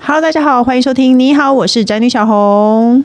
Hello， 大家好，欢迎收听。你好，我是宅女小红。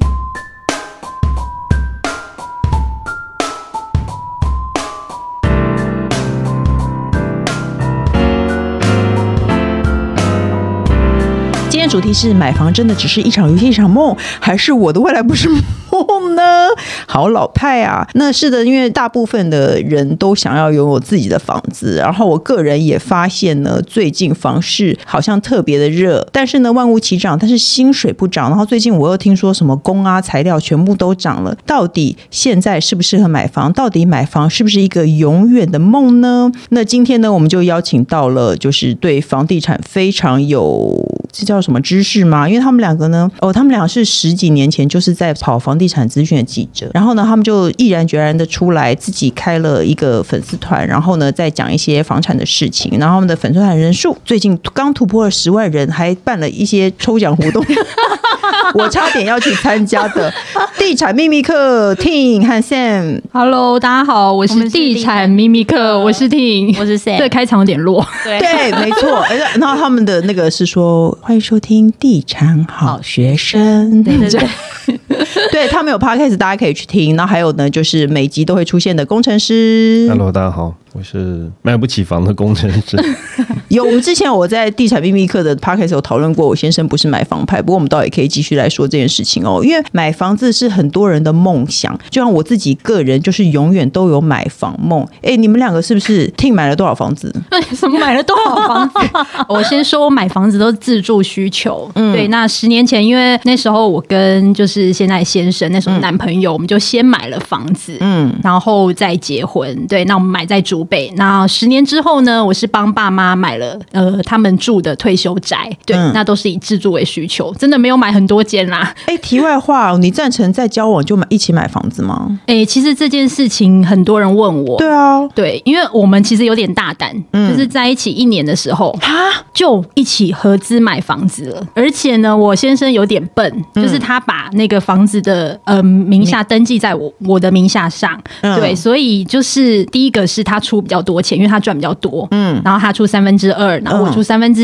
今天主题是买房真的只是一场游戏一场梦，还是我的未来不是梦呢？好老派啊。那是的，因为大部分的人都想要拥有自己的房子，然后我个人也发现呢，最近房市好像特别的热，但是呢万物齐涨，但是薪水不涨。然后最近我又听说什么工啊材料全部都涨了，到底现在适不适合买房？到底买房是不是一个永远的梦呢？那今天呢我们就邀请到了就是对房地产非常有这叫什么知识吗？因为他们两个呢他们俩是10几年前就是在跑房地产资讯的记者，然后呢他们就毅然决然的出来自己开了一个粉丝团，然后呢再讲一些房产的事情，然后他们的粉丝团人数最近刚突破了10万人，还办了一些抽奖活动我差点要去参加的地产秘密课 Ting 和 Sam。 Hello， 大家好，我是地产秘密课，我是 Ting， 我是 Sam。 这开场有点弱。 对没错。然后他们的那个是说欢迎收听地产好学生，对对对对，他们有 podcast 大家可以去听。然后还有呢就是每集都会出现的工程师。 Hello， 大家好，我是买不起房的工程师有，我们之前我在地产秘密课的 podcast 有讨论过，我先生不是买房派，不过我们倒也可以继续来说这件事情哦。因为买房子是很多人的梦想，就像我自己个人就是永远都有买房梦。你们两个是不是听买了多少房子？ 什么买了多少房子我先说我买房子都是自住需求。对，那10年前因为那时候我跟就是现在先生那时候男朋友，我们就先买了房子，然后再结婚。对，那我们买在竹北。那10年之后呢，我是帮爸妈买了他们住的退休宅。对，那都是以自住为需求，真的没有买很多间啦。 题外话，你赞成在交往就一起买房子吗？ 其实这件事情很多人问我。 对啊， 对，因为我们其实有点大胆，就是在一起1年的时候就一起合资买房子了。而且呢，我先生有点笨，就是他把那个房子的名下登记在我的名下上。对，所以就是第一个是他出比较多钱，因为他赚比较多，然后他出2/3，然后我出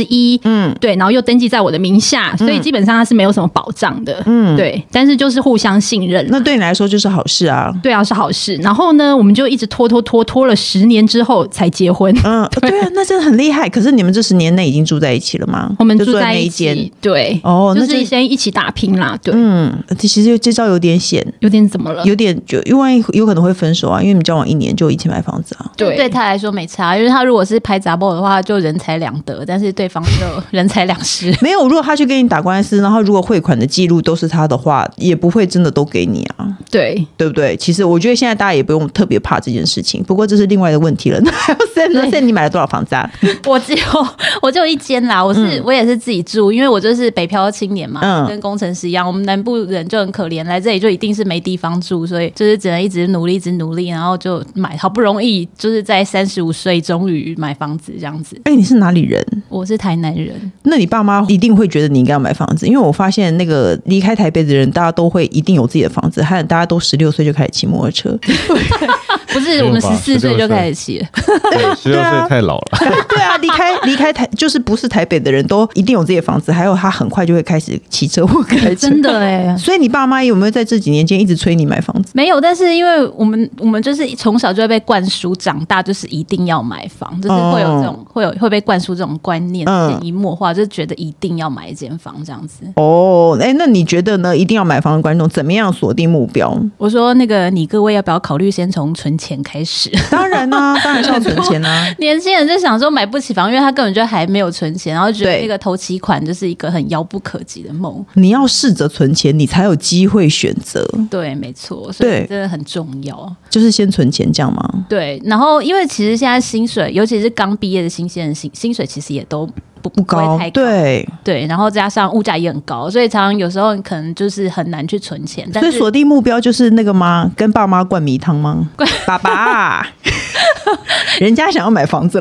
1/3，对，然后又登记在我的名下，所以基本上他是没有什么保障的，对，但是就是互相信任。 那对你来说就是好事啊。 对啊，是好事。然后呢，我们就一直拖了10年之后才结婚。 对啊，那真的很厉害。可是你们这10年内已经住在一起了吗？ 我们住在一起，对，就是先一起打拼啦。对， 其实这招有点险。 有点怎么了？ 有点就因为有可能会分手啊，因为你们交往1年就一起买房子啊。 对他来说没差，因为他如果是拍杂报的话，就人财两得，但是对方就人财两失。 没有，如果他去跟你打官司，然后如果汇款的记录都是他的话，也不会真的都给你啊。对，对不对？其实我觉得现在大家也不用特别怕这件事情，不过这是另外的问题了。那还有 Sam， 你买了多少房子啊？ 我只有1间啦，我也是自己住，因为我就是北漂青年嘛，跟工程师一样，我们南部人就很可怜，来这里就一定是没地方住，所以就是只能一直努力，然后就买，好不容易就是在35岁终于买房子这样子。 你是哪里人？ 我是台南人。 那你爸妈一定会觉得你应该要买房子，因为我发现那个离开台北的人，大家都会一定有自己的房子，还有大家都16岁就开始骑摩托车。 不是，我们14岁就开始骑了。 对，16岁太老了。 对啊，离开台就是不是台北的人都一定有自己的房子，还有他很快就会开始骑车或开车。 真的所以你爸妈有没有在这几年间一直催你买房子？ 没有，但是因为我们就是从小就会被灌输，长大就是一定要买房，就是会有这种会被灌输这种观念，潜移默化，就觉得一定要买一间房这样子。 那你觉得呢？一定要买房的观众怎么样锁定目标？ 我说你各位要不要考虑先从存钱开始？ 当然啊，当然是要存钱啊。 年轻人就想说买不起房，因为他根本就还没有存钱，然后觉得那个头期款就是一个很遥不可及的梦。你要试着存钱，你才有机会选择。 对，没错，所以真的很重要。 就是先存钱这样吗？ 对，然后因为其实现在薪水，尤其是刚毕业的新鲜人，薪水其实也都不高，太高。对，然后加上物价也很高，所以常常有时候你可能就是很难去存钱。 所以锁定目标就是那个吗？跟爸妈灌迷汤吗？爸爸人家想要买房子啦。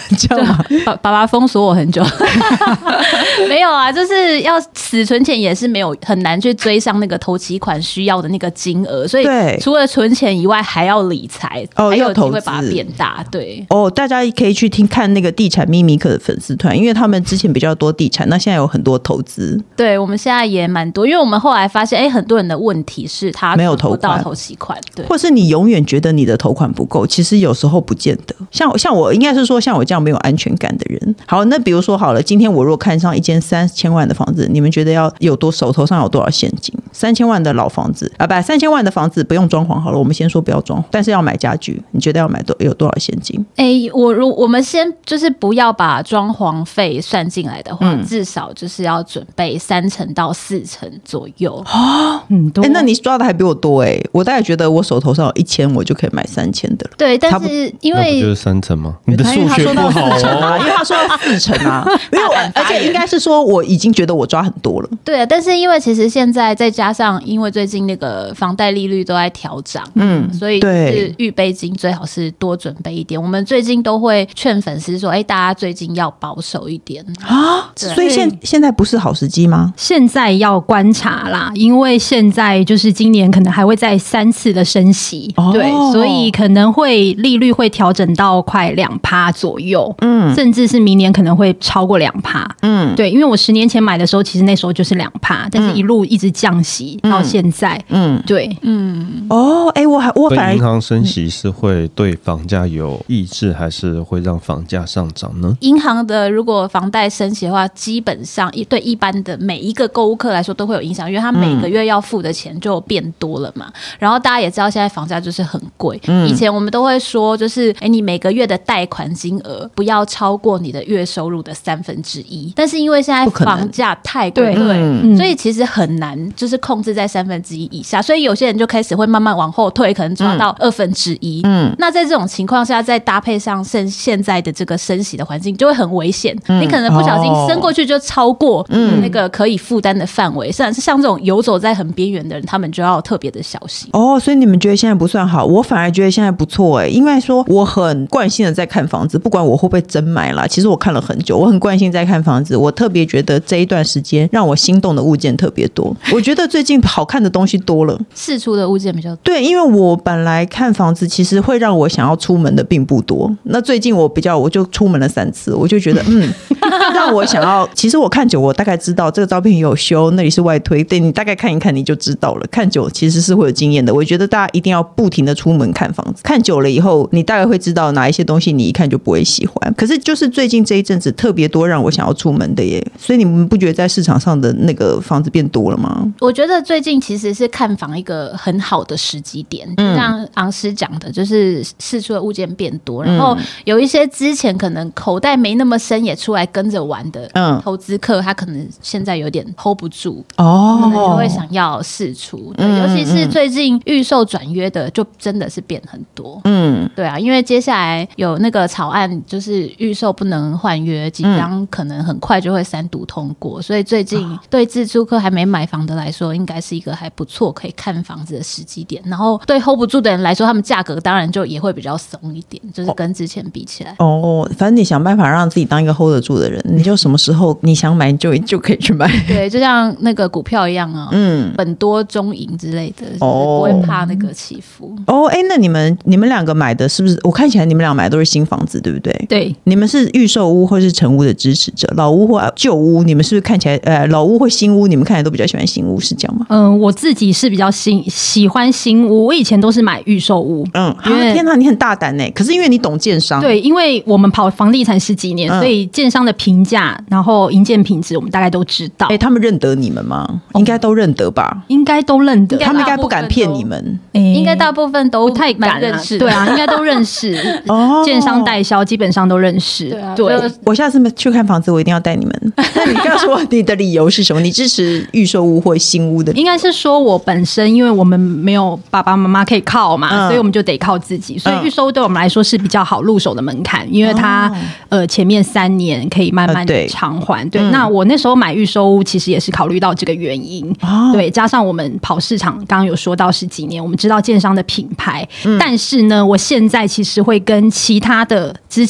这样吗？ 爸爸封锁我很久。没有啊，就是要死存钱也是没有很难去追上那个头期款需要的那个金额，所以除了存钱以外还要理财，还有机会把它变大。对大家可以去看那个地产秘密课的粉丝团，因为他们之前比较多地产，那现在有很多投资。 对，我们现在也蛮多，因为我们后来发现，很多人的问题是他没有不到头期款，对， 或是你永远觉得你的头款不够，其实有时候不见得。像我应该是说，像我这样没有安全感的人。好，那比如说好了，今天我如果看上一间3000万的房子，你们觉得要有手头上有多少现金？3000万的老房子啊，不，3000万的房子不用装潢好了，我们先说不要装潢，但是要买家具，你觉得要买有多少现金？ 我们先就是不要把装潢费算进来的话，至少就是要准备3成到4成左右。 很多。 那你抓的还比我多我大概觉得我手头上有1000，我就可以买3000的了。 对，但是因为那不就是3成吗？你的数学不好因为他说到4成啊，而且应该是说我已经觉得我抓很多了。 对啊，但是因为其实现在再加上因为最近那个房贷利率都在调涨，所以是预备金最好是多准备一点。我们最近都会劝粉丝说，大家最近要保守一点啊。所以现在不是好时机吗？ 现在要观察啦，因为现在就是今年可能还会再3次的升息，对，所以可能会利率会调整到快2%左右，甚至是明年可能会超过2%，对，因为我10年前买的时候，其实那时候就是2%，但是一路一直降息到现在，对， 我反而银行升息是会对房价有抑制，还是会让房价上涨呢？ 银行的如果房贷升息的话，基本上对一般的每一个购物客来说都会有影响，因为他每个月要付的钱就变多了嘛。然后大家也知道现在房价就是很贵，以前我们都会说就是你每个月的贷款金额不要超过你的月收入的1/3，但是因为现在房价太贵，对，所以其实很难就是控制在1/3以下，所以有些人就开始会慢慢往后退，可能抓到1/2。那在这种情况下，再搭配上现在的这个升息的环境，就会很危险。你可能不小心升过去就超过那个可以负担的范围，像这种游走在很边缘的人，他们就要特别的小心。 所以你们觉得现在不算好，我反而觉得现在不错因为说我很惯性的在看房子，不管我会不会真买啦，其实我看了很久，我很惯性在看房子。我特别觉得这一段时间让我心动的物件特别多，我觉得最近好看的东西多了， 释出的物件比较多。 对，因为我本来看房子其实会让我想要出门的并不多，那最近我就出门了3次，我就觉得让我想要，其实我看久我大概知道这个照片有修，那里是外推，对，你大概看一看你就知道了，看久其实是会有经验的。我觉得大家一定要不停的出门看房子，看久了以后你大概会知道哪一些东西你一看就不会喜欢。可是就是最近这一阵子特别多让我想要出门的耶，所以你们不觉得在市场上的那个房子变多了吗？ 我觉得最近其实是看房一个很好的时机点，就像昂师讲的，就是释出的物件变多，然后有一些之前可能口袋没那么深也出来跟着玩的投资客，他可能现在有点 hold 不住，可能就会想要释出。尤其是最近预售转约的就真的是变很多。对啊，因为接下来有那个草案，就是预售不能换约，即将可能很快就会3读通过，所以最近对自住客还没买房的来说，应该是一个还不错可以看房子的时机点。然后对 hold 不住的人来说，他们价格当然就也会比较松一点，就是跟之前比起来。 反正你想办法让自己当一个 hold 得住的人，你就什么时候你想买就可以去买。 对，就像那个股票一样啊，本多中盈之类的，就是不会怕那个起伏。 那你们两个买的是不是？我看起来你们俩买的都是新房子，对不对？ 对， 你们是预售屋或是成屋的支持者，老屋或旧屋，你们是不是看起来老屋或新屋，你们看起来都比较喜欢新屋，是这样吗？ 我自己是比较喜欢新屋，我以前都是买预售屋。 天哪，你很大胆可是因为你懂建商， 对，因为我们跑房地产10几年，所以建商的评价，然后营建品质，我们大概都知道。 他们认得你们吗？应该都认得吧？ 应该都认得， 他们应该不敢骗你们。 应该大部分都不太敢认识， 对啊，应该都认识。建商代销基本上都认识。 对， 我下次去看房子，我一定要带你们。那你告诉我你的理由是什么？你支持预售屋或新屋的？ 应该是说我本身，因为我们没有爸爸妈妈可以靠嘛，所以我们就得靠自己。所以预售屋对我们来说是比较好入手的门槛，因为它前面3年可以慢慢的偿还。对，那我那时候买预售屋，其实也是考虑到这个原因。对，加上我们跑市场，刚刚有说到10几年，我们知道建商的品牌，但是呢，我现在其实会跟其他的之前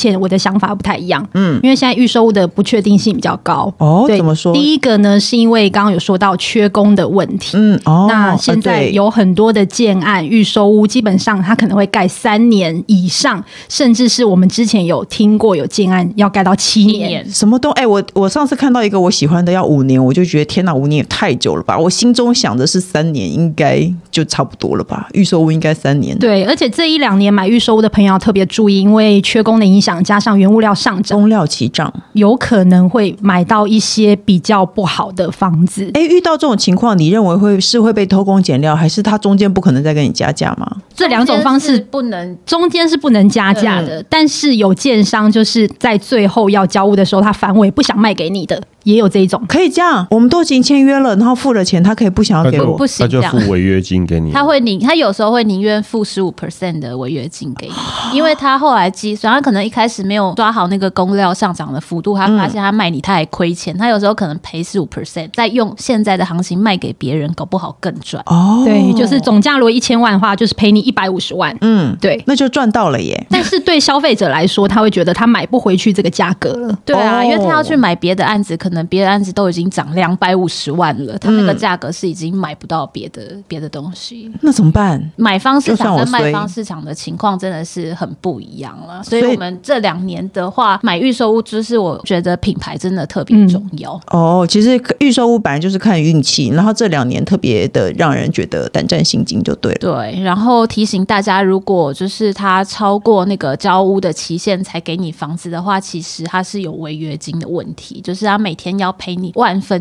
前我的想法不太一样，因为现在预售屋的不确定性比较高。对， 怎么说？ 第一个呢，是因为刚刚有说到缺工的问题，那现在有很多的建案预售屋，基本上它可能会盖3年以上，甚至是我们之前有听过有建案要盖到7年， 什么都我上次看到一个我喜欢的要5年，我就觉得天哪，5年也太久了吧！我心中想的是3年应该就差不多了吧，预售屋应该3年。 对，而且这1-2年买预售屋的朋友要特别注意，因为缺工的影响加上原物料上涨， 工料齐涨， 有可能会买到一些比较不好的房子。 遇到这种情况，你认为会被偷工减料，还是他中间不可能再跟你加价吗？ 这2种方式中间是不能加价的，但是有建商就是在最后要交屋的时候，他反悔不想卖给你的，也有这一种。 可以这样，我们都已经签约了，然后付了钱，他可以不想要给我， 不行， 他就付违约金给你。 他有时候会宁愿付15% 的违约金给你，因为他后来计算，他可能一开始没有抓好那个工料上涨的幅度，他发现他卖你他还亏钱，他有时候可能赔15%，再用现在的行情卖给别人，搞不好更赚。 对，就是总价如果1000万的话，就是赔你150万。对， 那就赚到了耶。 但是对消费者来说，他会觉得他买不回去这个价格了。 对啊，因为他要去买别的案子，可能别的案子都已经涨250万了，他那个价格是已经买不到别的东西。 那怎么办？ 买方市场跟卖方市场的情况真的是很不一样了，所以我们这2年的话，买预售屋就是我觉得品牌真的特别重要。 其实预售屋本来就是看运气，然后这2年特别的让人觉得胆战心惊就对了。 对，然后提醒大家，如果就是他超过那个交屋的期限才给你房子的话，其实他是有违约金的问题，就是他每天要赔你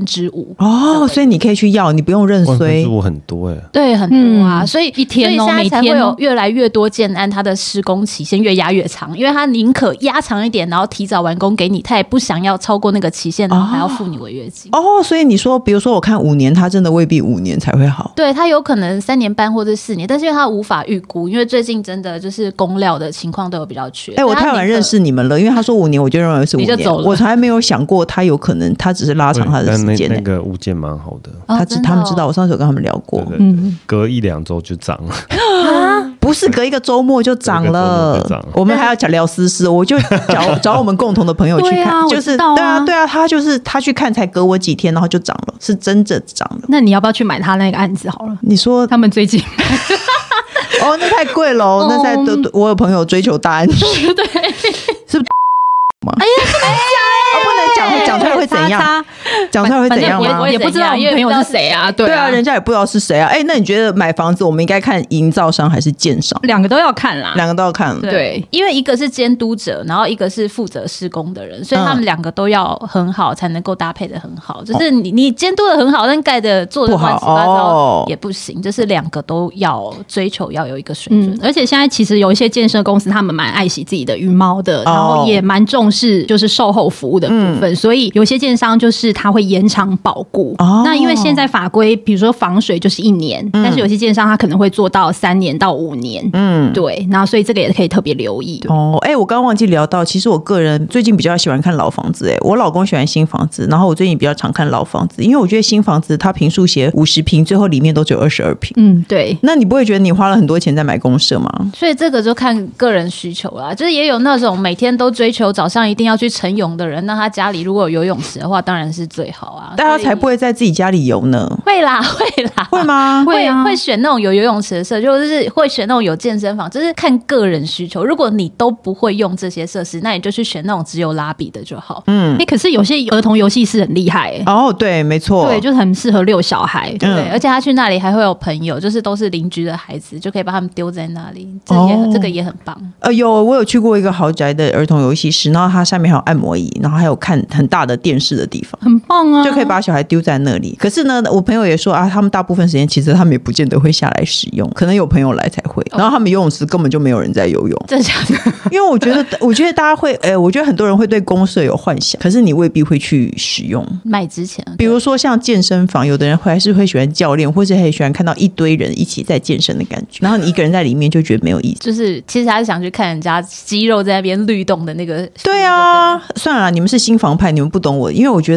5/1000。 所以你可以去要，你不用认衰。 5/1000很多对，很多啊，所以一天每天才会有越来越多建案，它的施工期限越压越长，因为他宁可压长一点，然后提早完工给你，他也不想要超过那个期限，然后还要付你违约金。 所以你说，比如说我看5年，他真的未必5年才会好。 对，他有可能3年半或者4年，但是因为他无法预估，因为最近真的就是工料的情况都有比较缺。 我太晚认识你们了，因为他说5年，我就认为是5年， 你就走了。 我从来没有想过他有可能，他只是拉长他的时间。 那个物件蛮好的， 他们知道，我上次有跟他们聊过。 隔1-2周就涨了。 不是隔一个周末就涨了，我们还要聊私事，我就找我们共同的朋友去看，就是对啊，他去看才隔我几天，然后就涨了，是真的涨了。 那你要不要去买他那个案子好了？ 你说他们最近那太贵了，那在我有朋友追求大安区， 对， 是不是吗？不能讲出来会怎样？讲出来会怎样吗？ 也不知道我们朋友是谁啊？对啊， 人家也不知道是谁啊。那你觉得买房子我们应该看营造商还是建商 ？2个都要看啦 ，2个都要看。 对， 因为一个是监督者，然后一个是负责施工的人，所以他们2个都要很好，才能够搭配的很好。就是你监督的很好，但盖的做的乱七八糟也不行。就是2个都要追求要有一个水准。 而且现在其实有一些建设公司，他们蛮爱惜自己的羽毛的，然后也蛮重视就是售后服务的部分，所以有些建商就是他会延长保固。那因为现在法规，比如说防水就是1年，但是有些建商他可能会做到3年到5年。对，那所以这个也可以特别留意。 我刚刚忘记聊到，其实我个人最近比较喜欢看老房子。我老公喜欢新房子，然后我最近比较常看老房子，因为我觉得新房子它坪数写50坪，最后里面都只有22坪。 对。 那你不会觉得你花了很多钱在买公社吗？ 所以这个就看个人需求啦，就是也有那种每天都追求早上一定要去晨泳的人，那他家里如果有游泳池的话，当然是最好啊。 大家才不会在自己家里游呢。 会啦， 会吗？ 会选那种有游泳池的设施，就是会选那种有健身房，就是看个人需求。如果你都不会用这些设施，那你就去选那种只有拉比的就好。 可是有些儿童游戏室很厉害。 对，没错， 对，就是很适合遛小孩。 对，而且他去那里还会有朋友，就是都是邻居的孩子，就可以把他们丢在那里，这个也很棒。 我有去过一个豪宅的儿童游戏室，然后它下面还有按摩椅，然后还有看很大的电视的地方， 很棒啊， 就可以把小孩丢在那里。可是呢，我朋友也说他们大部分时间其实他们也不见得会下来使用，可能有朋友来才会。然后他们游泳池根本就没有人在游泳， 真的假的？ 因为我觉得大家会，我觉得很多人会对公社有幻想，可是你未必会去使用。 买之前， 比如说像健身房，有的人还是会喜欢教练，或是很喜欢看到一堆人一起在健身的感觉，然后你一个人在里面就觉得没有意思。 就是其实他是想去看人家肌肉在那边律动的那个。 对啊，算了啦，你们是新房派，你们不懂我，因为我觉得好像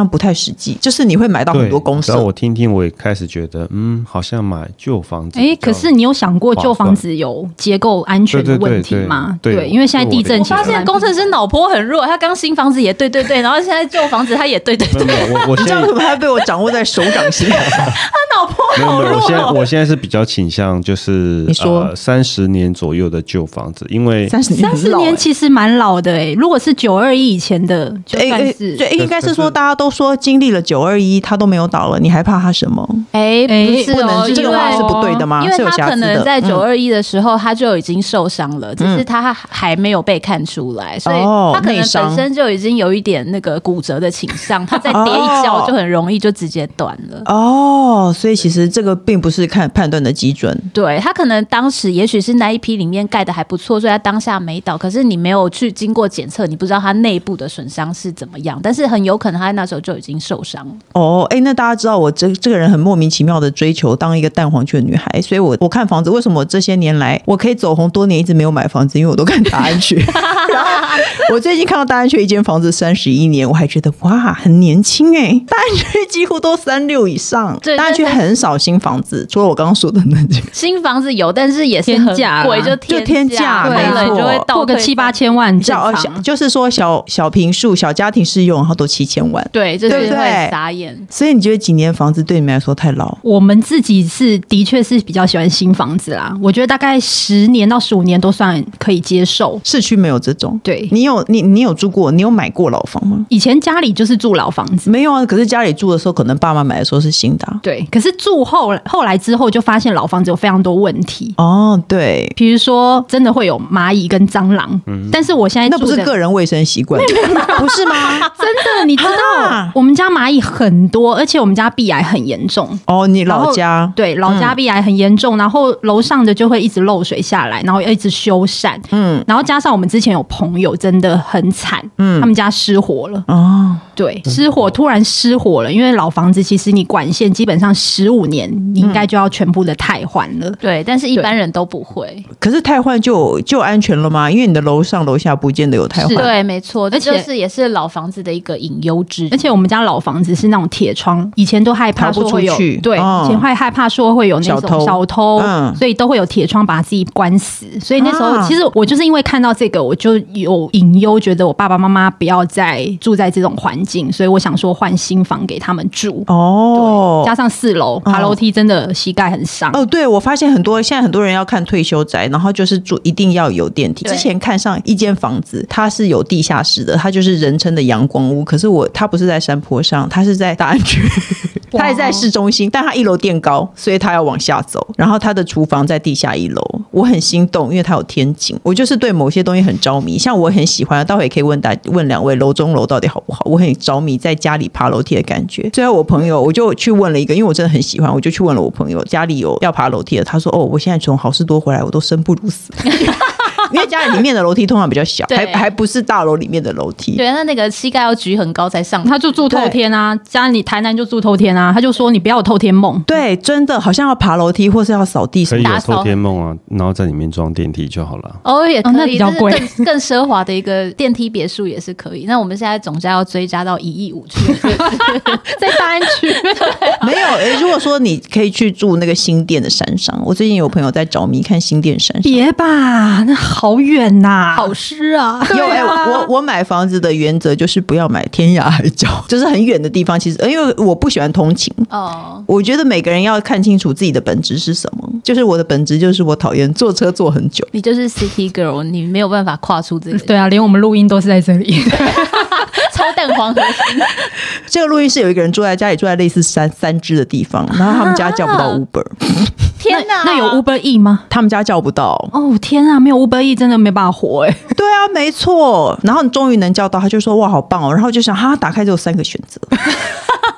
像不太实际，就是你会买到很多公设。 然后我听听，我也开始觉得，好像买旧房子。 可是你有想过旧房子有结构安全的问题吗？对，因为现在地震， 我发现工程师脑波很弱，他刚新房子也对，然后现在旧房子他也对。 我现在为什么他被我掌握在手掌心？ 他脑波好弱。 我现在是比较倾向就是你说 30年左右的旧房子，因为 30年其实蛮老的如果是921以前的，就算是对，应该是说大家都说经历了921，他都没有倒了，你还怕他什么？ 不能这个话是不对的吗？ 因为他可能在921的时候他就已经受伤了，只是他还没有被看出来，所以他可能本身就已经有一点那个骨折的倾向，他再跌一跤就很容易就直接断了。 所以其实这个并不是看判断的基准。 对，他可能当时也许是那一批里面盖的还不错，所以他当下没倒，可是你没有去经过检测，你不知道他内部的损伤是怎么样，但是很有可能他那时候就已经受伤了。 那大家知道我这个人很莫名其妙的追求当一个蛋黄圈女孩，所以我看房子，为什么我这些年来我可以走红多年一直没有买房子，因为我都看大安区。然后我最近看到大安区一间房子31年，我还觉得哇很年轻大安区几乎都36以上，大安区很少新房子，除了我刚刚说的那几个新房子有，但是也是很贵，就天价， 没错， 就会破个7-8千万正常。 就是说小坪数、小家庭适用，然后都7000万， 对，就是会傻眼。 所以你觉得几年房子对你们来说太老？ 我们自己的确是比较喜欢新房子啦，我觉得大概10年到15年都算可以接受。 市区没有这种。 对， 你有住过？你有买过老房吗？ 以前家里就是住老房子。 没有啊，可是家里住的时候，可能爸妈买的时候是新的对，可是住后来之后就发现老房子有非常多问题对， 比如说真的会有蚂蚁跟蟑螂，但是我现在那不是个人卫生习惯，不是吗？ 真的，你知道我们家蚂蚁很多，而且我们家壁癌很严重你老家？ 对，老家壁癌很严重，然后楼上的就会一直漏水下来，然后一直修缮，然后加上我们之前有朋友真的很惨，他们家失火了对，突然失火了，因为老房子其实你管线基本上15年你应该就要全部的汰换了， 对，但是一般人都不会。 可是汰换就安全了吗？因为你的楼上楼下不见得有汰换。 对，没错，而且也是老房子的一个隐忧之一。 而且我们家老房子是那种铁窗，以前都害怕说会有对，以前会害怕说会有那种小偷所以都会有铁窗把自己关死。所以那时候其实我就是因为看到这个，我就有隐忧，觉得我爸爸妈妈不要再住在这种环境，所以我想说换新房给他们住。对，加上4楼爬楼梯真的膝盖很伤。 对，我发现现在很多人要看退休宅，然后就是住一定要有电梯。之前看上一间房子，它是有地下室的，它就是人称的阳光屋。可是它不是在山坡上，它是在大安区，它也在市中心，但它1楼垫高，所以它要往下走。然后它的厨房在地下1楼，我很心动，因为它有天井。我就是对某些东西很着迷，像我很喜欢，待会也可以问2位楼中楼到底好不好？我很着迷在家里爬楼梯的感觉。最后我朋友我就去问了一个，因为我真的很喜欢，我就去问了我朋友家里有要爬楼梯的，他说我现在从好事多回来，我都生不如死。因为家里面的楼梯通常比较小，还不是大楼里面的楼梯。 对，那个膝盖要举很高才上。 他就住透天啊，家里台南就住透天啊，他就说你不要有透天梦。 对，真的好像要爬楼梯或是要扫地什么， 可以有透天梦啊，然后在里面装电梯就好了。 也可以， 那比较贵， 更奢华的一个电梯别墅也是可以。那我们现在总价要追加到1.5亿去， 在大安区。 没有如果说你可以去住那个新店的山上，我最近有朋友在着迷看新店山上。 别吧，那好远呐，好湿啊。 我买房子的原则就是不要买天涯海角，就是很远的地方。其实因为我不喜欢通勤我觉得每个人要看清楚自己的本质是什么。就是我的本质就是我讨厌坐车坐很久。 你就是 City Girl， 你没有办法跨出这个。 对啊，连我们录音都是在这里。 超蛋黄核心。 这个录音室有一个人住在家里，住在类似三只的地方，然后他们家叫不到 Uber。 天哪， 那有 Uber E 吗？ 他们家叫不到。 天啊，没有 Uber E 真的没办法活对啊，没错。然后你终于能叫到，他就说哇好棒然后就想打开只有3个选择。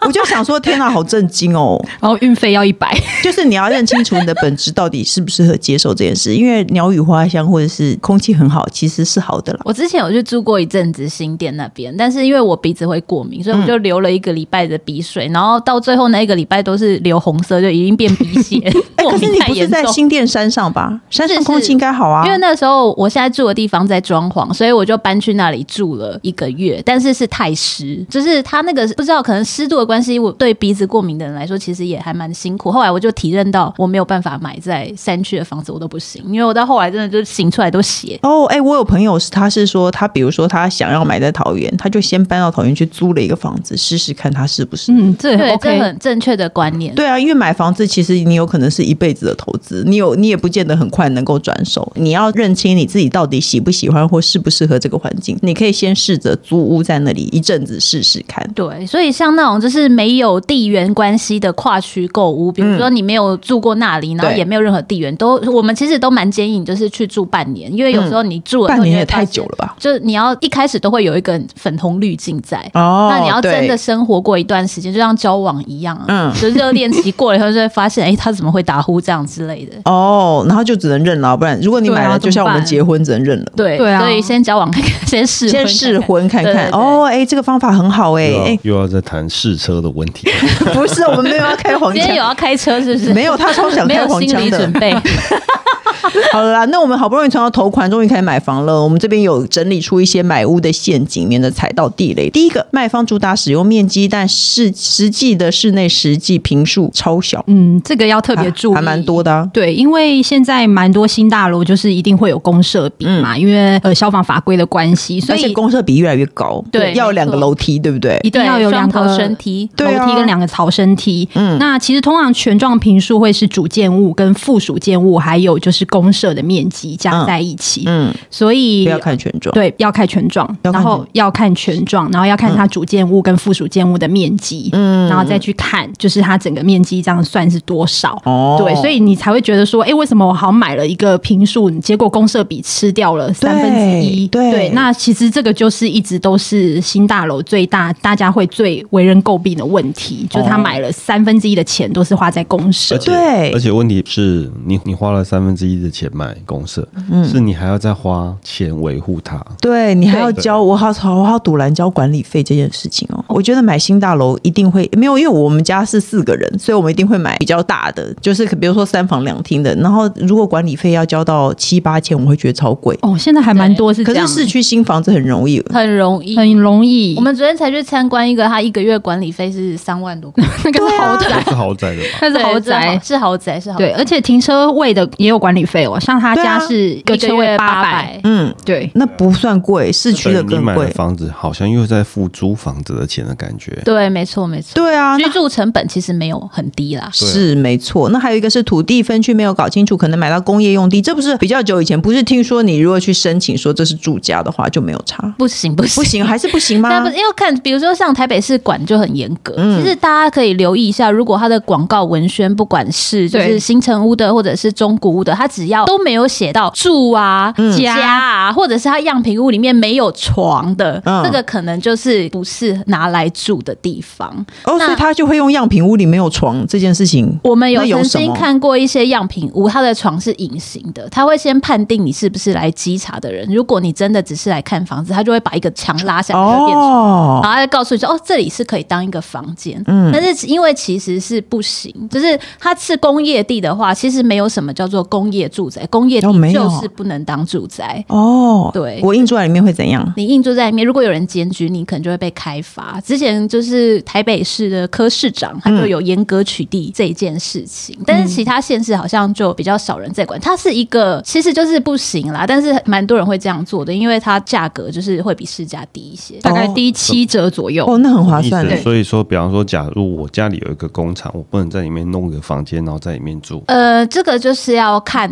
我就想说，天哪，好震惊哦！ 然后运费要100， 就是你要认清楚你的本质到底适不适合接受这件事，因为鸟语花香或者是空气很好，其实是好的啦。 我之前有去住过一阵子新店那边，但是因为我鼻子会过敏，所以我就流了1个礼拜的鼻水，然后到最后那1个礼拜都是流红色，就已经变鼻血。 可是你不是在新店山上吧？山上空气应该好啊。 因为那时候我现在住的地方在装潢，所以我就搬去那里住了1个月，但是是太湿，就是它那个不知道可能湿度的关系，我对鼻子过敏的人来说其实也还蛮辛苦。后来我就体认到我没有办法买在山区的房子，我都不行，因为我到后来真的就醒出来都血。 我有朋友他是说他比如说他想要买在桃园，他就先搬到桃园去租了一个房子试试看他是不是。 这对，这很正确的观念。 对啊，因为买房子其实你有可能是一辈子的投资，你也不见得很快能够转手，你要认清你自己到底喜不喜欢或适不适合这个环境。你可以先试着租屋在那里一阵子试试看。 对，所以像那种就是没有地缘关系的跨区购屋，比如说你没有住过那里，然后也没有任何地缘，我们其实都蛮建议你就是去住半年，因为有时候你住了半年也太久了吧？ 就是你要一开始都会有一个粉红滤镜在，那你要真的生活过一段时间，就像交往一样就热恋期过了以后就会发现，他怎么会打呼这样之类的。 然后就只能认了，不然如果你买了，就像我们结婚只能认了。 对啊，所以先交往看看，先试婚看看。 这个方法很好又要再谈试车的问题。 不是，我们没有要开黄腔。 今天有要开车是不是？ 没有，他超想开黄腔的。 没有心理准备。 好了啦，那我们好不容易存到头款，终于开始买房了。我们这边有整理出一些买屋的陷阱，免得踩到地雷。第一个，卖方主打使用面积，但实际的室内实际坪数超小。 这个要特别注意， 还蛮多的啊。 对，因为现在蛮多新大楼就是一定会有公设比嘛，因为消防法规的关系，所以而且公设比越来越高。 对， 要2个楼梯，对不对？ 一定要有2个逃生梯， 楼梯跟2个逃生梯。那其实通常权状坪数会是主建物跟附属建物，还有就是公设的面积加在一起。所以不要看权状， 对，要看权状，然后要看权状，然后要看它主建物跟附属建物的面积，然后再去看就是它整个面积这样算是多少。对，所以你才会觉得说，为什么我好买了一个坪数，结果公设比吃掉了1/3？对，那其实这个就是一直都是新大楼大家会最为人诟病的问题，就是他买了1/3的钱都是花在公设。 对， 而且问题是你花了1/3的钱买公设，是你还要再花钱维护它。 对，你还要交，我好堵拦交管理费这件事情哦。我觉得买新大楼一定会没有，因为我们家是4个人，所以我们一定会买比较大的，就是比如说3房2厅的。然后如果管理费要交到7-8千，我会觉得超贵。 现在还蛮多是这样。 可是市区新房子很容易。 我们昨天才去参观一个，他1个月管理费是3万多块， 那个是豪宅， 是豪宅的吧？ 那是豪宅， 是豪宅。 对，而且停车位的也有管理费像他家是一个车位800。对， 那不算贵，市区的更贵。 你买的房子好像又在付租房子的钱的感觉。 对，没错。 对啊， 居住成本其实没有很低啦。 是没错。那还有一个是土地分区没有搞清楚，可能买到工业用地，这不是比较久以前，不是听说你如果去申请说这是住家的话就没有差？ 不行， 还是不行吗？ 要看，比如说像台北市管就很严格。其实大家可以留意一下，如果它的广告文宣，不管是就是新成屋的或者是中古屋的，它只要都没有写到住啊、家啊，或者是它样品屋里面没有床的，这个可能就是不是拿来住的地方。 所以他就会用样品屋里没有床这件事情。 我们有曾经看过一些样品屋，它的床是隐形的，他会先判定你是不是来稽查的人。如果你真的只是来看房子，他就会把一个墙拉下来就变床，然后再告诉你说这里是可以当一个房间。但是因为其实是不行，就是它是工业地的话，其实没有什么叫做工业住宅，工业地就是不能当住宅。对， 我硬住在里面会怎样？ 你硬住在里面，如果有人检举你，可能就会被开罚。之前就是台北市的柯市长，他就有严格取缔这一件事情，但是其他县市好像就比较少人在管。它是一个其实就是不行啦，但是蛮多人会这样做的，因为它价格就是会比市价低一些， 大概低7折左右。 那很划算。 所以说，比方说，假如我家里有一个工厂，我不能在里面弄个房间，然后在里面住。 这个就是要看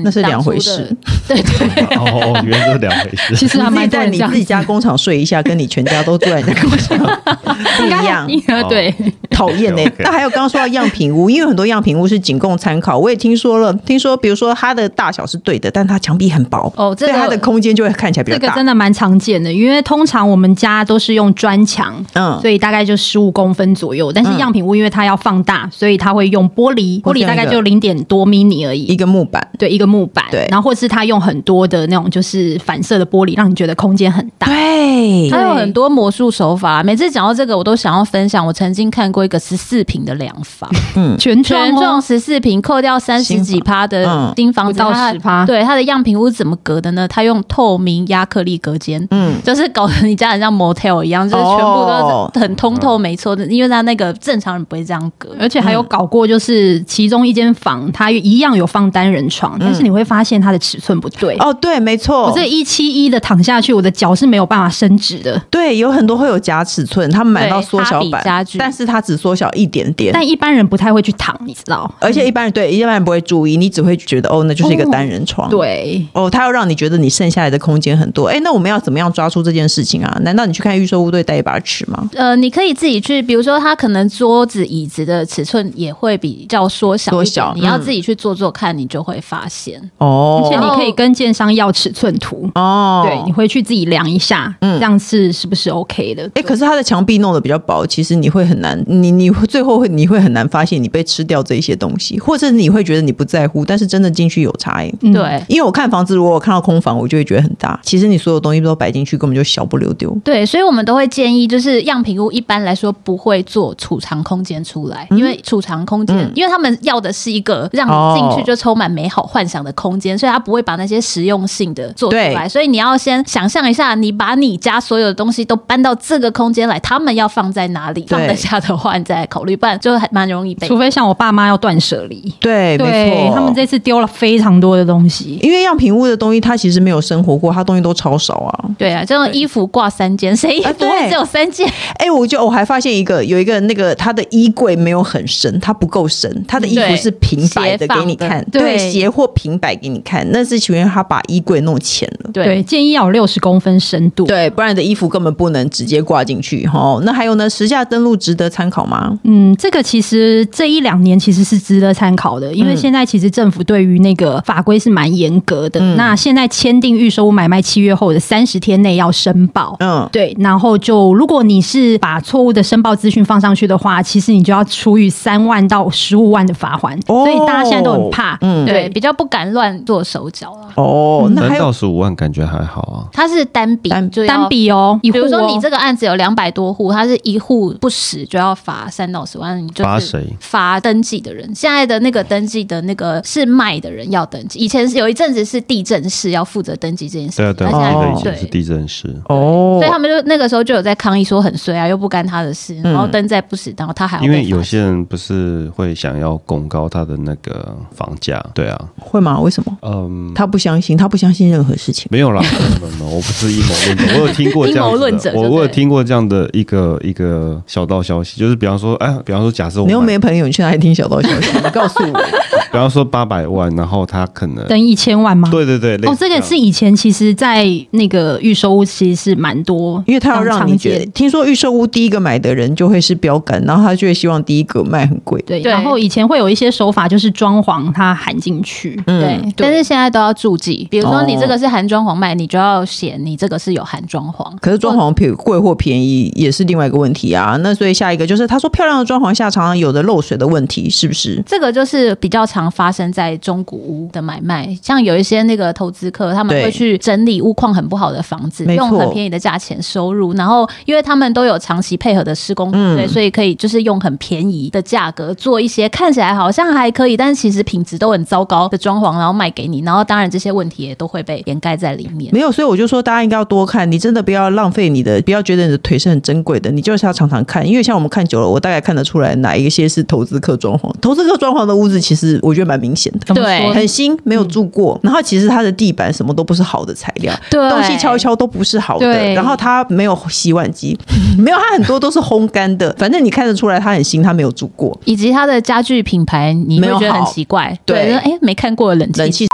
那是两回事。 对对。 哦，原来这是两回事。 其实还蛮在你自己家工厂睡一下，跟你全家都住在你的工厂不一样。 对， 讨厌欸。那还有刚刚说到样品屋，因为很多样品屋是仅供参考，我也听说比如说它的大小是对的，但它墙壁很薄，所以它的空间就会看起来比较大。 这个真的蛮常见的，因为通常我们家都是用砖墙，所以大概就15公分左右。但是样品屋因为它要放大，所以它会用玻璃大概就0点多 mini 而已， 一个木板， 对，一个木板，对，然后或是它用很多的那种就是反射的玻璃，让你觉得空间很大。 对， 它有很多魔术手法。每次讲到这个，我都想要分享。我曾经看过一个14坪的两房，全幢14坪，扣掉30几%的新房子， 不到10%。 对，它的样品屋怎么隔的呢？它用透明亚克力隔间，就是搞得你家很像 motel 一样，就是全部都很通透，没错的。因为它那个正常人不会这样隔， 而且还有搞过，就是其中一间房它一样有放单人床，但是你会发现它的尺寸不对。 哦，对，没错， 我这171的躺下去，我的脚是没有办法伸直的。 对，有很多会有假尺寸，他们买到缩小版家具， 但是它只缩小一点点。 但一般人不太会去躺，你知道？ 而且一般人不会注意，你只会觉得那就是一个单人床。 对， 他要让你觉得你剩下来的空间很多。那我们要怎么样抓住这件事情啊？难道你去看预售屋都会带一把尺吗？ 你可以自己去，比如说它可能桌子椅子的尺寸也会比较缩小一点，你要自己去做做看，你就会发现。 而且你可以跟建商要尺寸图。对，你回去自己量一下，这样是不是 OK 的？ 可是它的墙壁弄得比较薄，其实你会很难，你最后你会很难发现你被吃掉这一些东西，或者你会觉得你不在乎，但是真的进去有差欸。 对， 因为我看房子，如果我看到空房，我就会觉得很大，其实你所有东西都摆进去，根本就小不溜丢。 对，所以我们都会建议，就是样品屋一般来说不会做储藏空间出来，因为储藏空间，因为他们要的是一个让你进去就充满美好幻想的空间，所以他不会把那些实用性的做出来。所以你要先想象一下，你把你家所有的东西都搬到这个空间来，他们要放在哪里？放得下的话，你再来考虑，不然就还蛮容易被。 除非像我爸妈要断舍离， 对，没错， 他们这次丢了非常多的东西， 因为样品屋的东西，它其实没有生活过，它东西都超少啊。 对啊，这种衣服挂3件，谁衣服只有3件？ 我还发现有一个那个他的衣柜没有很深，它不够深，他的衣服是平摆的给你看，对，斜或平摆给你看，那是因为他把衣柜弄浅了。 对，建议要有60公分深度， 对，不然你的衣服根本不能直接挂进去。那还有呢，实价登录值得参考吗？ 这个其实这1-2年其实是值得参考的，因为现在其实政府对于那个法规是蛮严格的。那现在签订预售屋买卖契约后的30天内要申报，对，然后如果你是把错误的申报资讯放上去的话，其实你就要处以3万到15万的罚款，所以大家现在都很怕， 对，比较不敢乱做手脚了。 那3到15万感觉还好啊。 它是单笔哦， 比如说你这个案子有200多户，它是一户不实就要罚3到10万，你就是罚谁？ 罚登记的人。现在的那个登记的那个是卖的人要登记，以前有一阵子是地震师要负责登记这件事。 对，现在以前是地震师。 所以他们就那个时候就有在抗议说很衰啊，又不干他的事，然后登载不实，然后他还要被罚。 因为有些人不是会想要拱高他的那个房价，对啊， 会吗？为什么？他不相信任何事情。 没有啦，我不是阴谋论者，我有听过这样子的，我有听过这样的一个小道消息，就是比方说假设我你又没朋友，你去哪里听小道消息？你告诉我。 比方说800万，然后他可能等1000万吗？ 对， 这个是以前其实在那个预售屋其实是蛮多， 因为他要让你觉得，听说预售屋第一个买的人就会是标杆，然后他就会希望第一个卖很贵。 对，然后以前会有一些手法，就是装潢它含进去， 对，但是现在都要注记，比如说你这个是含装潢卖，你就要写你这个是有含装潢。 可是装潢贵或便宜也是另外一个问题啊。那所以下一个就是他说漂亮的装潢下常常有的漏水的问题，是不是？ 这个就是比较常发生在中古屋的买卖，像有一些那个投资客，他们会去整理屋况很不好的房子，用很便宜的价钱收入，然后因为他们都有长期配合的施工团队，所以可以就是用很便宜的价格做一些看起来好像还可以，但是其实品质都很糟糕的装潢，然后卖给你，然后当然这些问题也都会被掩盖在里面。 没有，所以我就说大家应该要多看，你真的不要浪费不要觉得你的腿是很珍贵的，你就是要常常看，因为像我们看久了，我大概看得出来哪一些是投资客装潢。投资客装潢的屋子其实我觉得蛮明显的， 对， 很新，没有住过，然后其实它的地板什么都不是好的材料， 对， 东西敲一敲都不是好的，然后它没有洗碗机，没有，它很多都是烘干的，反正你看得出来它很新，它没有住过， 以及它的家具品牌你会觉得很奇怪，对，没看过的冷气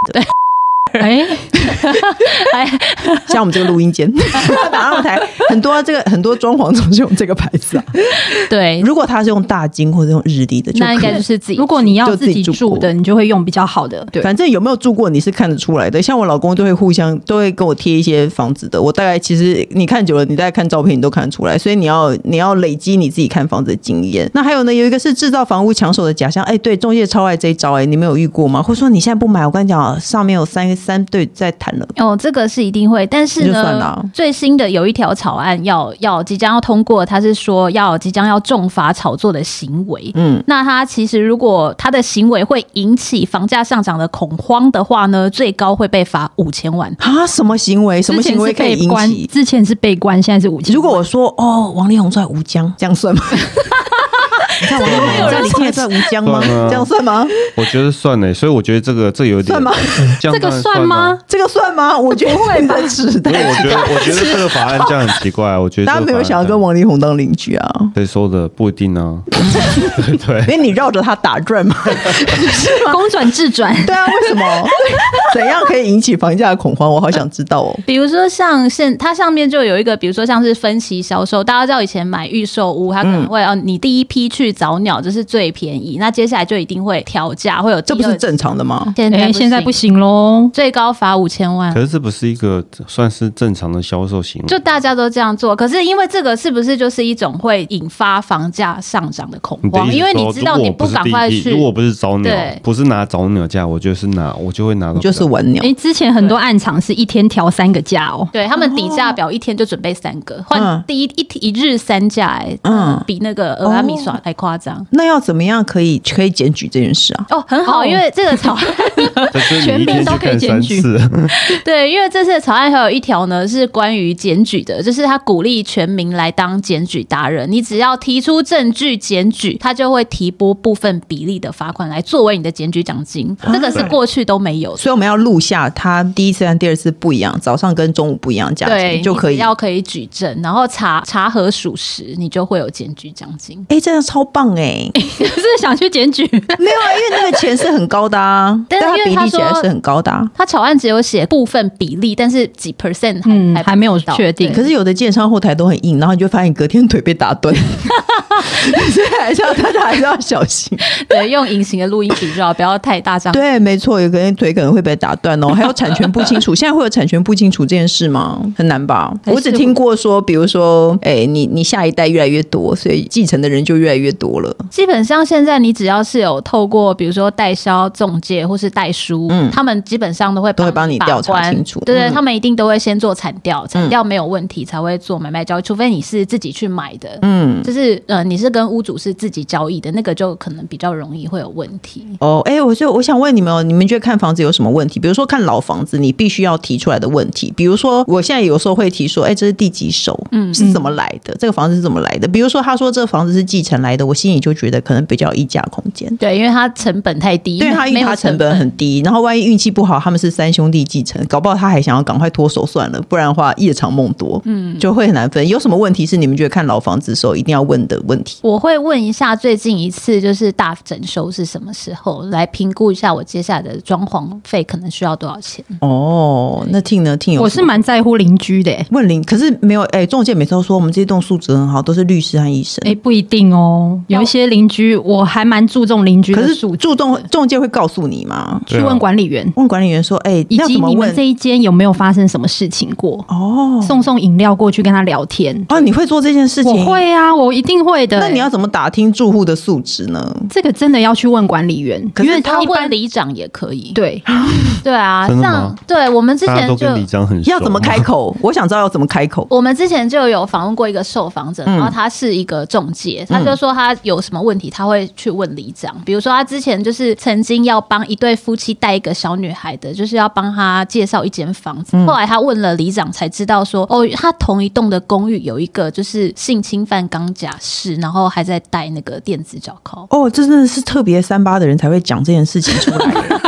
的。像我们这个录音间打上台很多装潢都是用这个牌子啊。 对， 如果他是用大金或者用日立的， 那应该就是自己。 如果你要自己住的，你就会用比较好的。对， 反正有没有住过你是看得出来的。像我老公都会跟我贴一些房子的，我大概其实你看久了，你大概看照片你都看得出来。所以你要累积你自己看房子的经验。那还有呢，有一个是制造房屋抢手的假象。对，中介超爱这一招。你们有遇过吗？或者说你现在不买，我跟你讲，上面有三对在谈了。 这个是一定会，但是呢，最新的有一条草案即将要通过，它是说即将要重罚炒作的行为。那它其实如果它的行为会引起房价上涨的恐慌的话呢，最高会被罚5000万。 什么行为？什么行为可以引起？ 之前是被关，现在是5000万。 如果我说王力宏出来吴江，这样算吗？你看王力宏在里面算吴江吗？这样算吗？ 我觉得算所以我觉得这有点算吗？ 这个算吗？ 这个算吗？我觉得不会吧。 我觉得这个法案这样很奇怪。我觉得大家没有想要跟王力宏当邻居啊？ 谁说的？不一定啊。对， 因为你绕着他打转嘛， 公转自转。 对啊，为什么？怎样可以引起房价的恐慌？我好想知道哦。 比如说像它上面就有一个，比如说像是分期销售，大家知道以前买预售屋，它可能会你第一批去早鸟这是最便宜，那接下来就一定会调价，会有这不是正常的吗？ 现在不行咯， 最高罚5000万。 可是这不是一个算是正常的销售行为， 就大家都这样做。可是因为这个是不是就是一种会引发房价上涨的恐慌？因为你知道你不赶快去， 如果不是早鸟，不是拿早鸟价，我就会拿到， 就是晚鸟。 之前很多暗场是一天调3个价哦。 对，他们底价表一天就准备3个，换第一日3价，比那个俄阿米耍还夸张。 那要怎么样可以检举这件事啊？ 很好，因为这个草案全民都可以检举。 对，因为这次的草案还有一条呢是关于检举的，就是他鼓励全民来当检举达人，你只要提出证据检举，他就会提拨部分比例的罚款来作为你的检举奖金。这个是过去都没有的， 所以我们要录下他第一次和第二次不一样，早上跟中午不一样价钱就可以， 只要可以举证，然后查核属实，你就会有检举奖金。 真的超棒是想去检举？ 没有啊，因为那个钱是很高的啊，但它比例起来是很高的啊。 他草案只有写部分比例，但是几 % 还没有确定。 可是有的建商后台都很硬，然后你就发现隔天腿被打断，所以大家还是要小心。 对，用隐形的录音笔就好，不要太大张。 对，没错，有个人腿可能会被打断哦。还有产权不清楚，现在会有产权不清楚这件事吗？很难吧？我只听过说，比如说，你下一代越来越多，所以继承的人就越来越多了。 基本上现在你只要是有透过，比如说代销中介或是代书，他们基本上都会帮你调查清楚。 对，他们一定都会先做产调，产调没有问题才会做买卖交易，除非你是自己去买的，就是你是跟屋主是自己交易的，那个就可能比较容易会有问题。 我想问你们，你们觉得看房子有什么问题？比如说看老房子，你必须要提出来的问题，比如说我现在有时候会提说，这是第几手，是怎么来的？这个房子是怎么来的？比如说他说这个房子是继承来的，我心里就觉得可能比较有溢价空间。 对，因为它成本太低， 对，因为它成本很低，然后万一运气不好，他们是3兄弟继承，搞不好他还想要赶快脱手算了，不然的话夜长梦多，就会很难分。有什么问题是你们觉得看老房子的时候一定要问的问题？ 我会问一下最近一次就是大整修是什么时候，来评估一下我接下来的装潢费可能需要多少钱。 那听呢？ 我是蛮在乎邻居的， 问邻，可是没有中介每次都说我们这栋素质很好，都是律师和医生。 不一定哦，有一些邻居我还蛮注重邻居的素质。 可是中介会告诉你吗？ 去问管理员， 问管理员说， 以及你们这一间有没有发生什么事情过？送饮料过去跟他聊天。 你会做这件事情？ 我会啊，我一定会的。 那你要怎么打听住户的素质呢？ 这个真的要去问管理员， 因为他问里长也可以。 对对啊，像对我们之前就跟里长很熟， 要怎么开口？我想知道要怎么开口。 我们之前就有访问过一个受访者，然后他是一个仲介，他就说他有什么问题他会去问里长，比如说他之前就是曾经要帮一对夫妻带一个小女孩的，就是要帮他介绍一间房子，后来他问了里长才知道说，他同一栋的公寓有一个就是性侵犯钢甲室，然后还在带那个电子脚铐。 这真的是特别3八的人才会讲这件事情出来。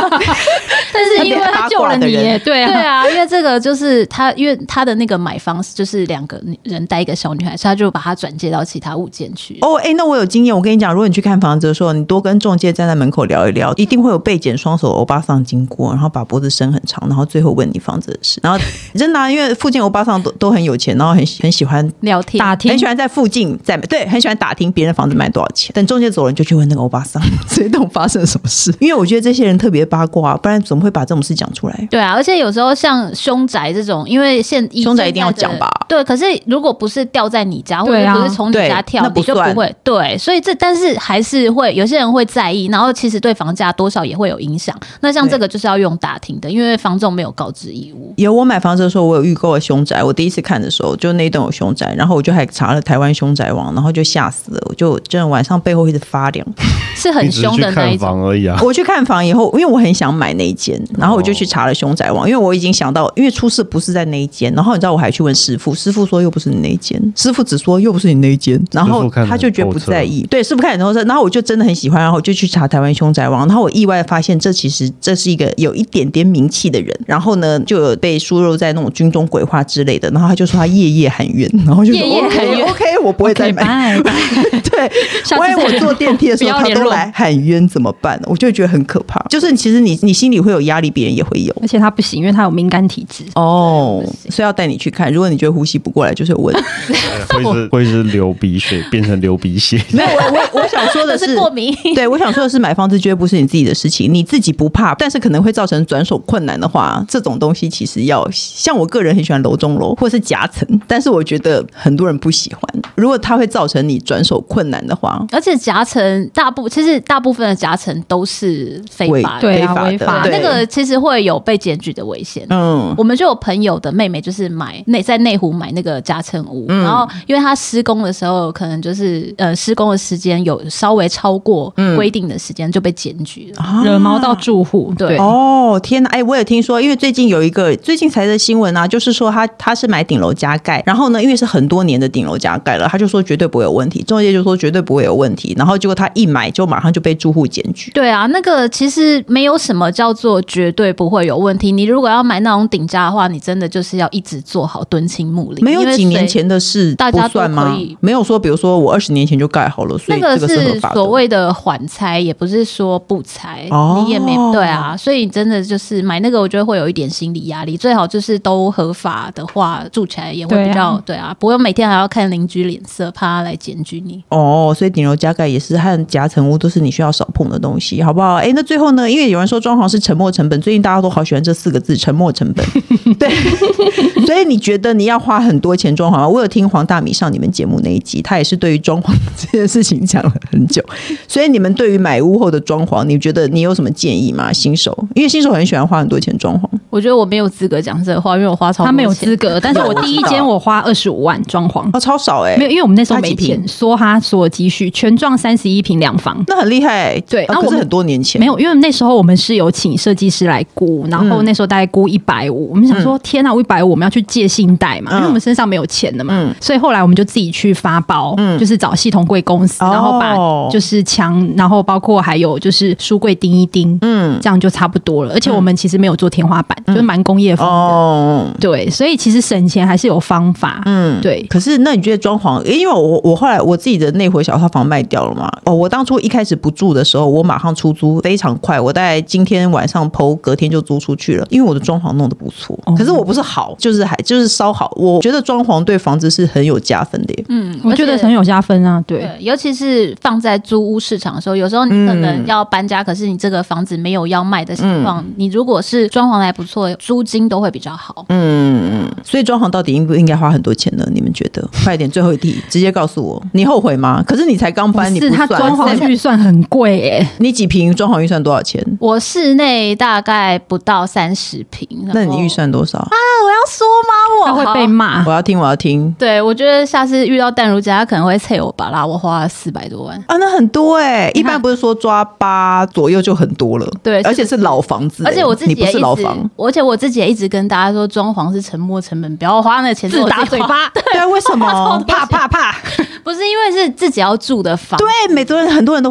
但是因为他救了你耶，对啊， 因为这个就是他，因为他的那个买方就是2个人带一个小女孩，所以他就把他转介到其他物件去。 那我有经验，我跟你讲，如果你去看房子的时候，你多跟仲介站在门口聊一聊，一定会有背剪双手欧巴桑经过，然后把脖子伸很长，然后最后问你房子的事。然后真的因为附近欧巴桑都很有钱，然后很喜欢聊天打听， 很喜欢在附近对，很喜欢打听别人房子卖多少钱。等仲介走了，你就去问那个欧巴桑这栋发生了什么事，因为我觉得这些人特别八卦，不然怎么会把这种事讲出来？ 对啊，而且有时候像凶宅这种，因为凶宅一定要讲吧？ 对，可是如果不是掉在你家，或者不是从你家跳，你就不会。对，所以但是还是会有些人会在意，然后其实对房价多少也会有影响。那像这个就是要用打听的，因为房仲没有告知义务。 我买房子的时候，我有预购了凶宅，我第一次看的时候就那一栋有凶宅，然后我就还查了台湾凶宅网，然后就吓死了，我就真的晚上背后一直发凉， 是很凶的那一种。 你只是去看房而已啊。 我去看房以后，因为我很想买那一间，然后我就去查了凶宅网，因为我已经想到，因为出事不是在那一间，然后你知道我还去问师傅，师傅说又不是你那一间，师傅只说又不是你那一间，然后他就觉得不在意。对，师傅看很透彻，然后我就真的很喜欢，然后我就去查台湾凶宅网，然后我意外发现这是一个有一点点名气的人，然后呢就有被输入在那种军中鬼话之类的，然后他就说他夜夜喊冤，然后就说夜夜喊冤 OK 我不会再买。对，万一我坐电梯的时候他都来喊冤怎么办？我就觉得很可怕，就是其实你心里会有压力，别人也会有， 而且他不行，因为他有敏感体质所以要带你去看。如果你觉得呼吸不过来，就是有问题， 会是流鼻水变成流鼻血。 没有，我想说的是过敏。 对，我想说的是买房子绝对不是你自己的事情，你自己不怕，但是可能会造成转手困难的话，这种东西其实要像我个人很喜欢楼中楼或是夹层，但是我觉得很多人不喜欢。如果它会造成你转手困难的话， 而且夹层其实大部分的夹层都是非法的， 对啊，违法那个其实会有被检举的危险。我们就有朋友的妹妹就是在内湖买那个夹层屋，然后因为他施工的时候可能就是施工的时间有稍微超过规定的时间就被检举了， 惹毛到住户。 对， 天哪，我也听说，因为最近才的新闻啊，就是说他是买顶楼加盖，然后呢，因为是很多年的顶楼加盖了，他就说绝对不会有问题，中介就说绝对不会有问题，然后结果他一买就马上就被住户检举。 对啊，那个其实没有什么叫做绝对不会有问题，你如果要买那种顶加的话，你真的就是要一直做好敦亲睦邻。 没有几年前的事不算吗？没有说比如说我20年前就盖好了，所以这个是合法的。 所谓的缓拆也不是说不拆，你也没对啊，所以真的就是买那个我觉得会有一点心理压力，最好就是都合法的话住起来也会比较对啊，不用每天还要看邻居脸色怕他来检举你。 所以顶楼加盖也是和夹层屋都是你需要少碰的东西，好不好？那最后呢，因为有人说装潢是沉没成本，最近大家都好喜欢这4个字沉没成本对，所以你觉得你要花很多钱装潢吗？我有听黄大米上你们节目那一集，他也是对于装潢这件事情讲了很久，所以你们对于买屋后的装潢你觉得你有什么建议吗？新手，因为新手很喜欢花很多钱装潢。 我觉得我没有资格讲这个话，因为我花超多钱。 他没有资格，但是我第一间我花25万装潢， 超少没有，因为我们那时候没钱，说他所有积蓄全幢31平2房， 那很厉害。 对， 可是很多年前没有，因为那时候我们是有请设计师来估，然后那时候大概估150，我们想说天哪，150我们要去借信贷嘛，因为我们身上没有钱的嘛，所以后来我们就自己去发包，就是找系统柜公司，然后把就是墙，然后包括还有就是书柜钉一钉，这样就差不多了。而且我们其实没有做天花板，就是蛮工业风的，对，所以其实省钱还是有方法，对。 可是那你觉得装潢，因为我后来我自己的内回小套房卖掉了嘛，我当初一开始不住的时候，我马上出租非常快，我大概今天晚上 PO 隔天就租出去了，因为我的装潢弄得不错。可是我不是好，就是稍好。我觉得装潢对房子是很有加分的耶。 我觉得很有加分啊，对， 尤其是放在租屋市场的时候，有时候你可能要搬家，可是你这个房子没有要卖的情况，你如果是装潢还不错，租金都会比较好。 所以装潢到底应不应该花很多钱呢？你们觉得？快点，最后一题，直接告诉我，你后悔吗？可是你才刚搬，你不算。 他装潢预算很贵耶。 你几坪装潢预算多少钱？ 我室内大概不到30坪。 那你预算多少啊？ 我要说吗？ 他会被骂。 我要听。 对，我觉得下次遇到淡如姐，他可能会催我吧啦。我花了400多万啊，那很多哎。一般不是说抓8左右就很多了， 对， 而且是老房子， 而且我自己你不是老房， 而且我自己也一直跟大家说，装潢是沉没成本，不要花那钱自打嘴巴。 对，为什么？怕， 不是因为是自己要住的房， 对，很多人都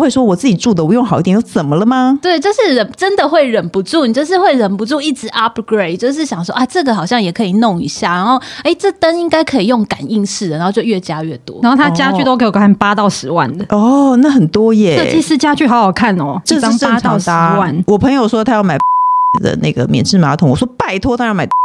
会说我自己住的我用好一点又怎么了吗？ 对，就是真的会忍不住，你就是会忍不住一直 upgrade， 就是想说啊，这个好像也可以弄一下，然后这灯应该可以用感应式的，然后就越加越多。 然后他家具都给我看8到10万的哦，那很多耶。 设计师家具好好看哦， 这是正常的啊。我朋友说他要买的那个免治马桶，我说拜托他要买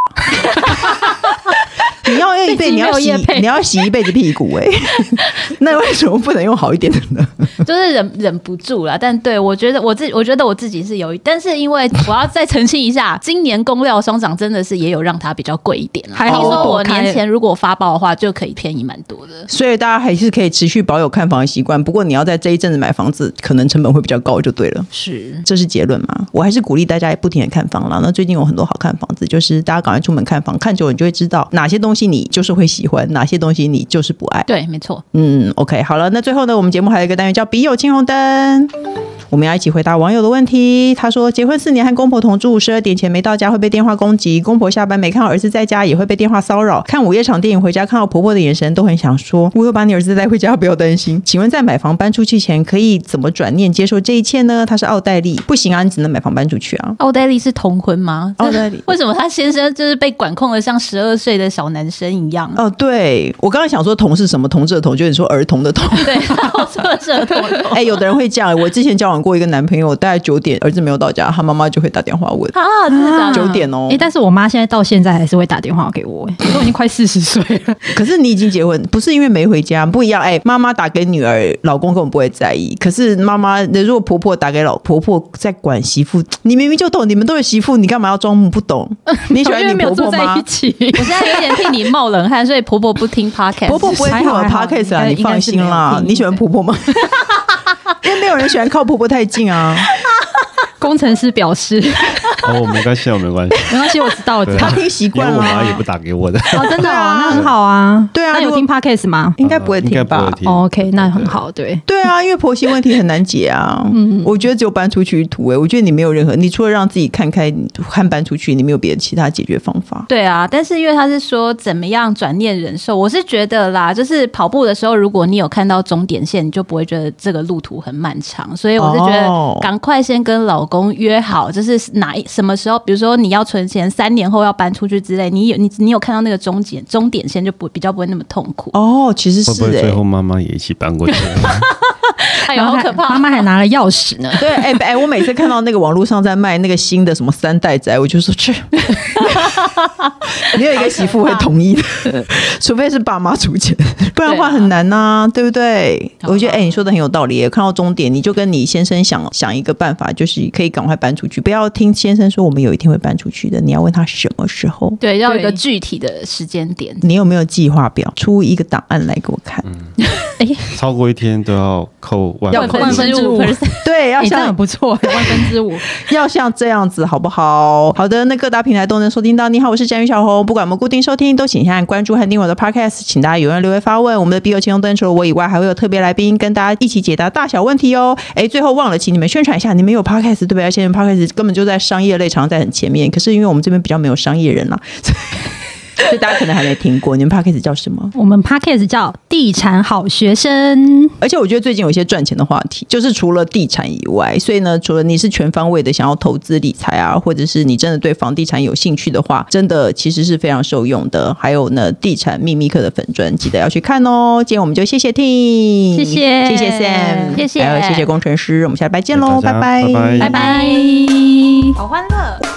你要用一辈子，你要洗一辈子屁股那为什么不能用好一点的呢？ 就是忍不住啦。但对我觉得我自己是有，但是因为我要再澄清一下，今年工料双涨真的是也有让它比较贵一点啦。还好说我年前如果发报的话，就可以便宜蛮多的。 所以大家还是可以持续保有看房的习惯。不过你要在这一阵子买房子，可能成本会比较高，就对了。 是， 这是结论嘛？我还是鼓励大家不停的看房啦。那最近有很多好看房子，就是大家赶快出门看房，看久了你就会知道哪些东西你就是会喜欢，哪些东西你就是不爱。 对，没错。 OK， 好了，那最后呢，我们节目还有一个单元叫笔友青红灯，我们要一起回答网友的问题。他说，结婚4年和公婆同住，12点前没到家会被电话攻击，公婆下班没看到儿子在家也会被电话骚扰，看午夜场电影回家看到婆婆的眼神都很想说，我有把你儿子带回家，不要担心。请问在买房搬出去前可以怎么转念接受这一切呢？他是奥黛丽。不行啊，你只能买房搬出去啊。 奥黛丽是同婚吗？ 奥黛丽为什么他先生就是被管控的像12岁的小男生一样？ 对，我刚刚想说同是什么，同志的同，就是你说儿童的童。 对，我说的是儿童的童。 有的人会这样。我之前交往过一个男朋友，大概9点儿子没有到家，他妈妈就会打电话问啊，真的假的？ 9点哦。 但是我妈现在到现在还是会打电话给我，我都已经快40岁了。 可是你已经结婚，不是因为没回家，不一样。妈妈打给女儿，老公根本不会在意。可是妈妈，如果婆婆打给婆婆在管媳妇，你明明就懂，你们都有媳妇，你干嘛要装不懂？你喜欢你婆婆吗？ 我现在有点替你冒冷汗，所以婆婆不听 podcast， 婆婆不会听我的 podcast 啊，你放心啦。你喜欢婆婆吗？因为没有人喜欢靠婆婆太近啊。 工程师表示没关系，没关系， 我知道了， 他听习惯了。 我妈也不打给我的。 真的那很好啊。 对啊， 那有听 podcast 吗？ 应该不会听吧。 OK， 那很好。对啊，因为婆媳问题很难解啊。我觉得只有搬出去土。我觉得你没有任何，你除了让自己看开和搬出去，你没有别的其他解决方法。 对啊，但是因为他是说怎么样转念忍受，我是觉得啦，就是跑步的时候，如果你有看到终点线，你就不会觉得这个路途很漫长。所以我是觉得赶快先跟老公约好，就是什么时候，比如说你要存钱，3年后要搬出去之类，你有看到那个终点线，就比较不会那么痛苦。 其实是会不会最后妈妈也一起搬过去？ 哎呦，好可怕！ 妈妈还拿了钥匙呢。 对，我每次看到那个网络上在卖那个新的什么3代宅，我就说去，没有一个媳妇会同意的，除非是爸妈出钱，不然的话很难啊，对不对？我觉得你说的很有道理。看到终点，你就跟你先生想一个办法，就是可以赶快搬出去，不要听先生说我们有一天会搬出去的，你要问他什么时候。 对，要有一个具体的时间点。 你有没有计划表？出一个档案来给我看。 超过1天都要扣 1/5%。 对，要像很不错，5%， 要像这样子，好不好？好的，那各大平台都能收听到。你好，我是詹宇小红。不管我们固定收听，都请先按关注和订阅我的 podcast。请大家踊跃留言发问。我们的笔友青红灯除了我以外，还会有特别来宾跟大家一起解答大小问题哦。最后忘了请你们宣传一下，你们有 podcast 对不对？而且 podcast 根本就在商业类，常在很前面。可是因为我们这边比较没有商业人啦。所以大家可能还没听过，你们 podcast 叫什么？ 我们 podcast 叫地产好学生。 而且我觉得最近有一些赚钱的话题，就是除了地产以外，所以呢，除了你是全方位的想要投资理财啊，或者是你真的对房地产有兴趣的话，真的其实是非常受用的。还有呢，地产秘密课的粉专记得要去看哦。今天我们就谢谢 Ting， 谢谢 Sam， 谢谢， 还有谢谢工程师，我们下礼拜见喽，拜拜， 拜拜，好欢乐。